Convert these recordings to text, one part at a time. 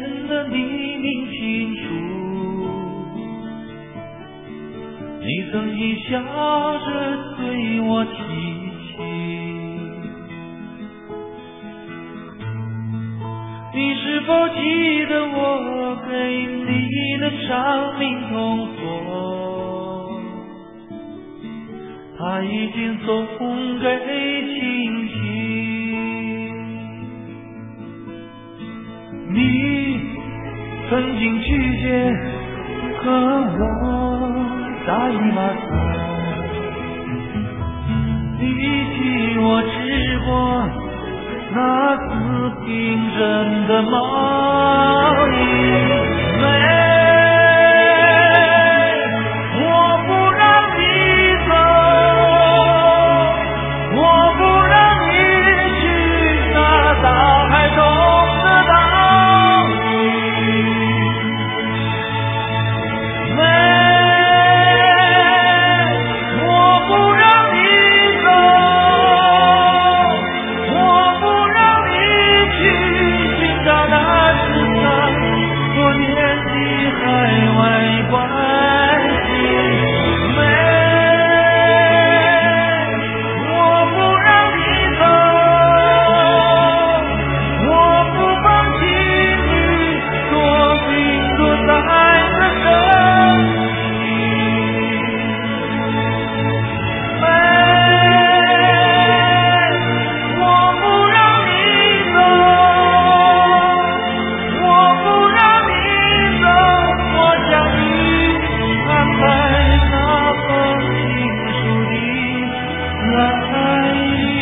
得你明清楚，你曾经笑着对我提起，你是否记得我给你的长命痛锁，他已经送给亲戚。你曾经拒绝和我打一把伞，你替我织过那次冰镇的毛衣。我不让你走，我不让你去那大海中的岛屿。我不让你走，我不让你去寻找那13多年的海外关系。我不让你走，我不放弃你多情多彩的生命。我不让你走，我不让你走，我将你安排那封情书的来历。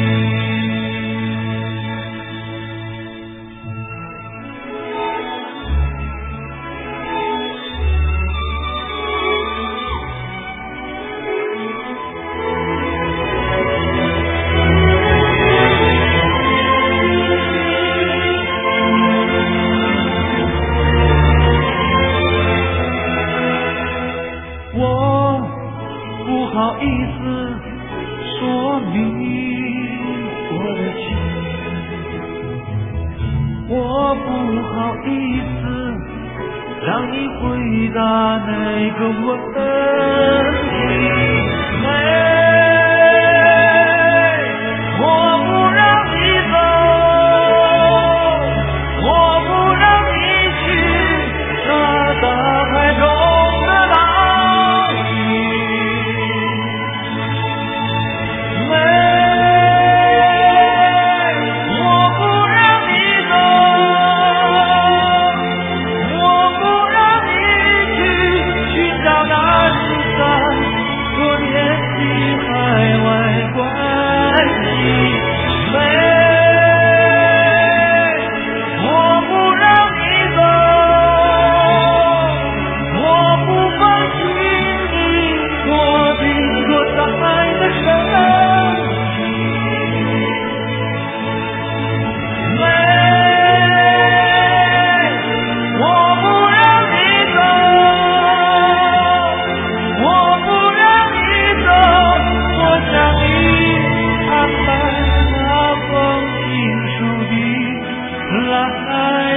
我不好意思说明我的情，我不好意思让你回答那个问题。我不让你走，我不让你去那大海中的岛屿。我不让你走，我不让你去寻找那13多年的海外关系。我不让你走，我不放弃你多情多彩的生命。我不让你走，我不让你走，我将你安排那封情书的来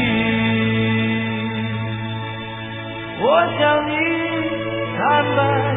历。我将你安排